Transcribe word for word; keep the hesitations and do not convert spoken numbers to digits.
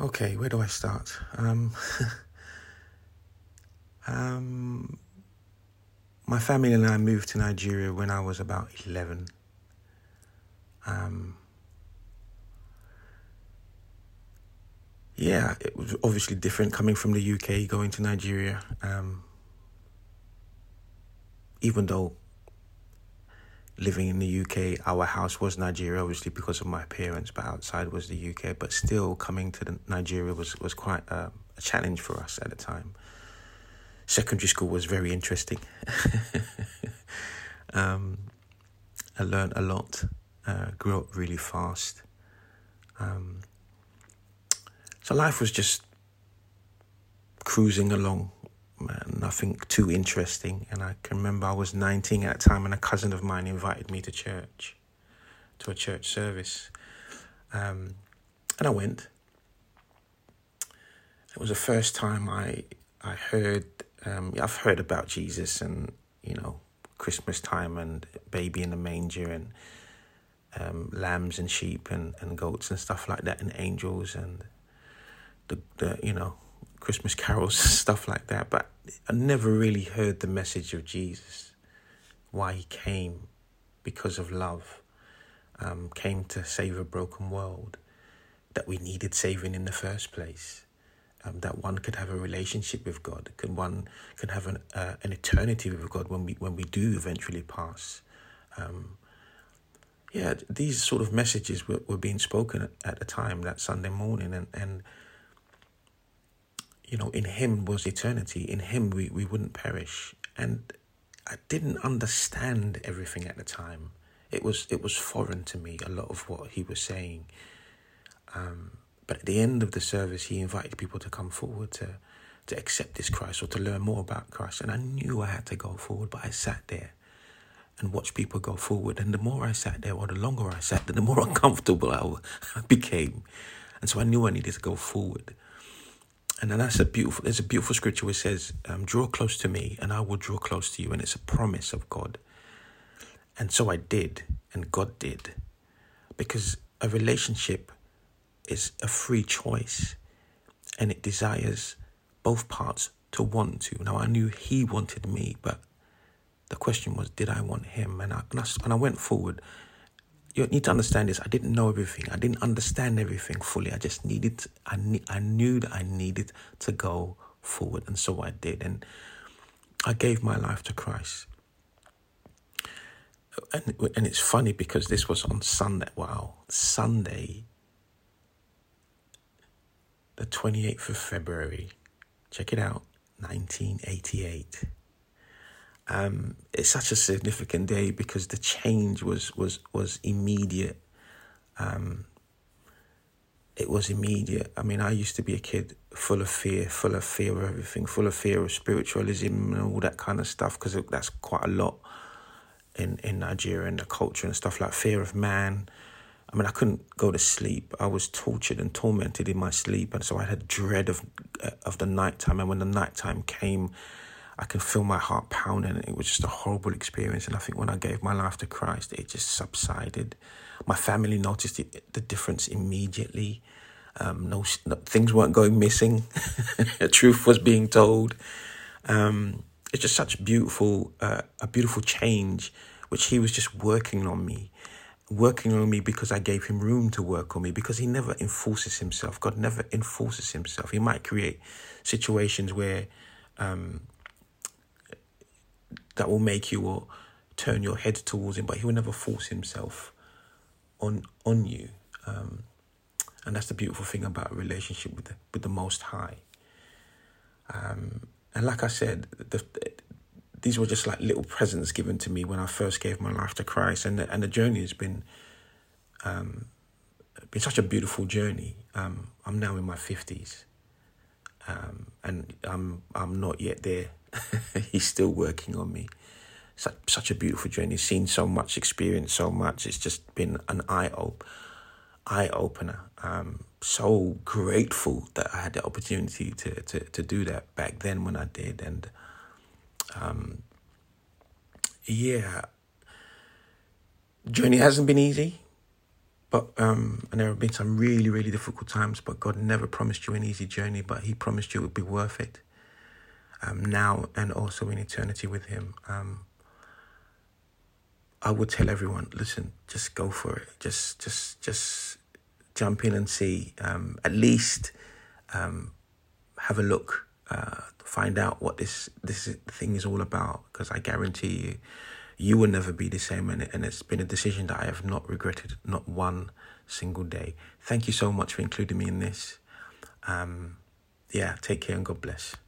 Okay, where do I start? Um, um, my family and I moved to Nigeria when I was about eleven. Um, yeah, it was obviously different coming from the U K, going to Nigeria. Um, even though living in the U K, our house was Nigeria, obviously because of my parents, but outside was the U K. But still, coming to the Nigeria was, was quite a, a challenge for us at the time. Secondary school was very interesting. um, I learned a lot, uh, grew up really fast. Um, so life was just cruising along, nothing too interesting. And I can remember I was nineteen at the time, and a cousin of mine invited me to church, to a church service. Um, and I went. It was the first time I I heard, um, I've heard about Jesus and, you know, Christmas time and baby in the manger and um, lambs and sheep and, and goats and stuff like that and angels and the, the you know, Christmas carols, stuff like that. But I never really heard the message of Jesus, why he came, because of love, um, came to save a broken world, that we needed saving in the first place. Um, that one could have a relationship with God, can one can have an uh, an eternity with God when we when we do eventually pass. Um, yeah, these sort of messages were, were being spoken at, at the time, that Sunday morning, and, and you know, in him was eternity. In him we, we wouldn't perish. And I didn't understand everything at the time. It was it was foreign to me, a lot of what he was saying. Um, But at the end of the service, he invited people to come forward to, to accept this Christ or to learn more about Christ. And I knew I had to go forward, but I sat there and watched people go forward. And the more I sat there, or the longer I sat there, the more uncomfortable I became. And so I knew I needed to go forward. And then that's a beautiful, there's a beautiful scripture which says, um, draw close to me and I will draw close to you. And it's a promise of God. And so I did, and God did. Because a relationship is a free choice, and it desires both parts to want to. Now, I knew he wanted me, but the question was, did I want him? And I, and I, and I went forward. You need to understand this. I didn't know everything. I didn't understand everything fully. I just needed, to, I, ne- I knew that I needed to go forward. And so I did. And I gave my life to Christ. And, and it's funny because this was on Sunday. Wow. Sunday, the twenty-eighth of February, check it out, nineteen eighty-eight. Um, it's such a significant day because the change was was was immediate. Um, it was immediate. I mean, I used to be a kid full of fear, full of fear of everything, full of fear of spiritualism and all that kind of stuff, because that's quite a lot in, in Nigeria and the culture and stuff, like fear of man. I mean, I couldn't go to sleep. I was tortured and tormented in my sleep. And so I had dread of uh, of the nighttime. And when the nighttime came, I could feel my heart pounding. It was just a horrible experience. And I think when I gave my life to Christ, it just subsided. My family noticed it, the difference immediately. Um, no, no, things weren't going missing. The truth was being told. Um, it's just such beautiful, uh, a beautiful change, which he was just working on me. Working on me because I gave him room to work on me, because he never enforces himself. God never enforces himself. He might create situations where um, that will make you or turn your head towards him, but he will never force himself on on you. Um, and that's the beautiful thing about a relationship with the, with the Most High. Um, and like I said, the, these were just like little presents given to me when I first gave my life to Christ. And the, and the journey has been um, been such a beautiful journey. Um, I'm now in my fifties. Um, and I'm I'm not yet there. He's still working on me. Such, such a beautiful journey. Seen so much, experienced so much. It's just been an eye op- eye opener. Um, so grateful that I had the opportunity to, to, to do that back then when I did. And um, yeah, journey hasn't been easy. But um, and there have been some really, really difficult times, but God never promised you an easy journey, but he promised you it would be worth it. Um, now and also in eternity with him. Um, I would tell everyone, listen, just go for it. Just, just, just jump in and see. Um, at least um, have a look, uh, find out what this this thing is all about. Because I guarantee you, you will never be the same. And, and it's been a decision that I have not regretted, not one single day. Thank you so much for including me in this. Um, yeah, take care and God bless.